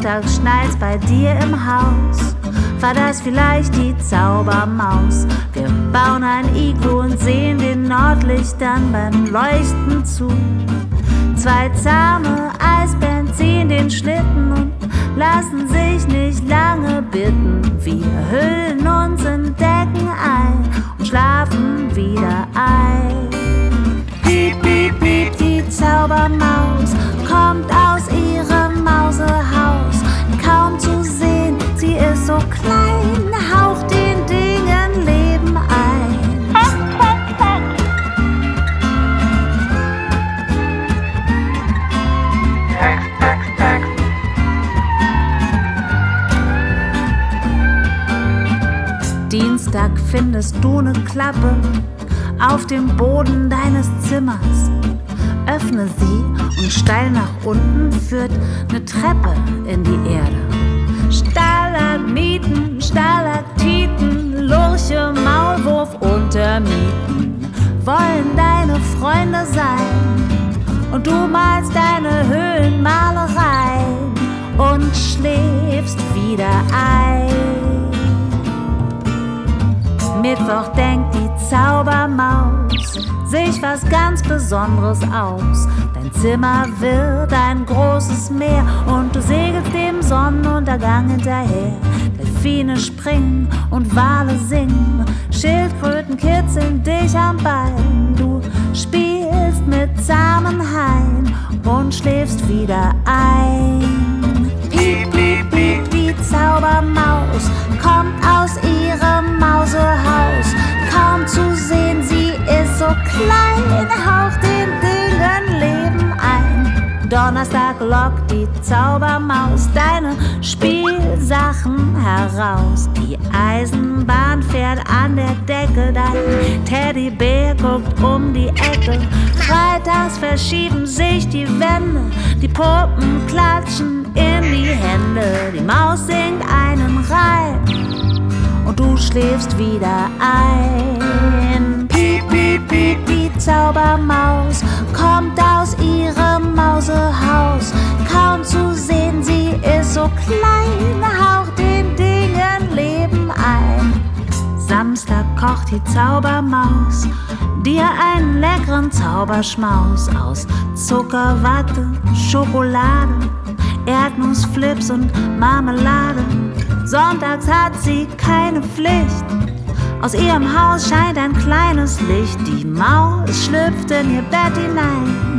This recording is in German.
Montags schneit's bei dir im Haus. War das vielleicht die Zaubermaus? Wir bauen ein Iglu und sehen den Nordlichtern beim Leuchten zu. Zwei zahme Eisbären ziehen den Schlitten und lassen sich nicht lange bitten. Wir hüllen uns in Decken ein und schlafen wieder ein. Piep, piep, piep, die Zaubermaus kommt aus ihrem Mausehaus. Kaum zu sehen, sie ist so klein, haucht den Dingen Leben ein. Dienstag findest du ne Klappe auf dem Boden deines Zimmers. Öffne sie und steil nach unten führt ne Treppe in die Erde. Stalagmiten, Stalaktiten, Lurche, Maulwurf und Termiten wollen deine Freunde sein. Und du malst deine Höhlenmalerei und schläfst wieder ein. Mittwoch denkt die Zaubermaus sich was ganz Besonderes aus. Dein Zimmer wird ein großes Meer und du segelst dem Sonnenuntergang hinterher. Delfine springen und Wale singen, Schildkröten kitzeln dich am Bein. Du spielst mit zahmen Haien und schläfst wieder ein. Piep, piep, piep, die Zaubermaus kommt aus ihrem Mausehaus. Kaum zu sehen, sie ist so klein, haucht den Dingen Leben ein. Donnerstag lockt die Zaubermaus deine Spielsachen heraus. Die Eisenbahn fährt an der Decke, dein Teddybär guckt um die Ecke. Freitags verschieben sich die Wände, die Puppen klatschen in die Hände. Die Maus singt einen Reim und du schläfst wieder ein. Piep, piep, piep, die Zaubermaus kommt aus ihrem Mausehaus. Kaum zu sehen, sie ist so klein, haucht den Dingen Leben ein. Samstag kocht die Zaubermaus dir einen leckeren Zauberschmaus aus Zucker, Watte, Schokolade, Erdnussflips und Marmelade. Sonntags hat sie keine Pflicht, aus ihrem Haus scheint ein kleines Licht. Die Maus schlüpft in ihr Bett hinein